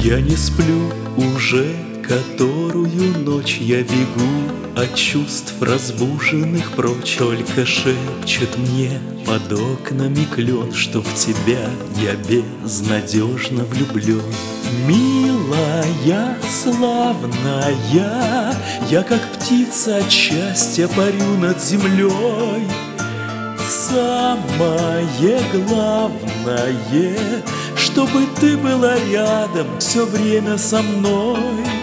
Я не сплю уже которую ночь, я бегу от чувств разбуженных прочь. Только шепчет мне под окнами клен, что в тебя я безнадежно влюблен. Милая, славная, я как птица от счастья парю над землей. Самое главное, чтобы ты была рядом все время со мной.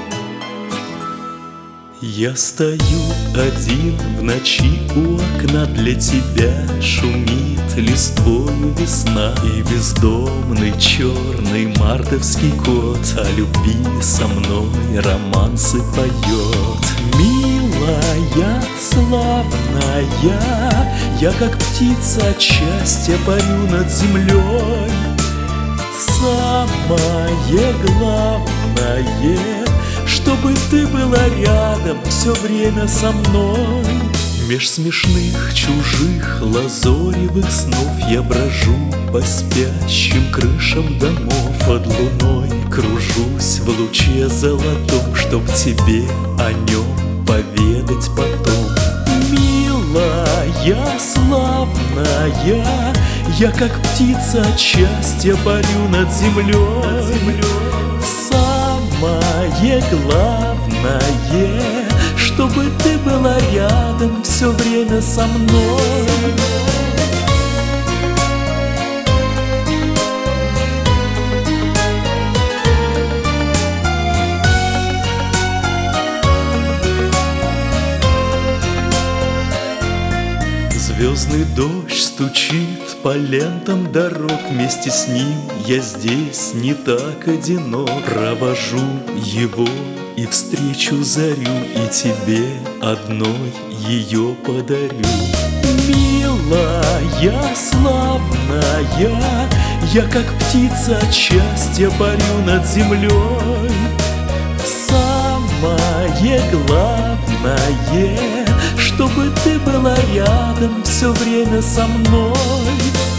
Я стою один в ночи у окна, для тебя шумит листвою весна, и бездомный черный мартовский кот о любви со мной романсы поет. Милая, славная, я как птица от счастья парю над землей. Самое главное, чтобы ты была рядом все время со мной. Меж смешных чужих лазоревых снов я брожу по спящим крышам домов. Под луной кружусь в луче золотом, чтоб тебе о нем поведать потом. Милая, славная, я как птица от счастья парю над землей. Самое главное, чтобы ты была рядом все время со мной. Звездный дождь стучит по лентам дорог, вместе с ним я здесь не так одинок. Провожу его и встречу зарю, и тебе одной ее подарю. Милая, славная, я как птица от счастья парю над землей. Самое главное, чтобы ты была рядом все время со мной.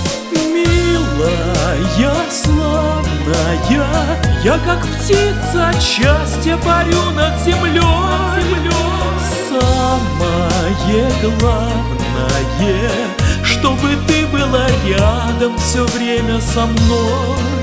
Милая, славная, я как птица от счастья парю над землей. Самое главное, чтобы ты была рядом все время со мной.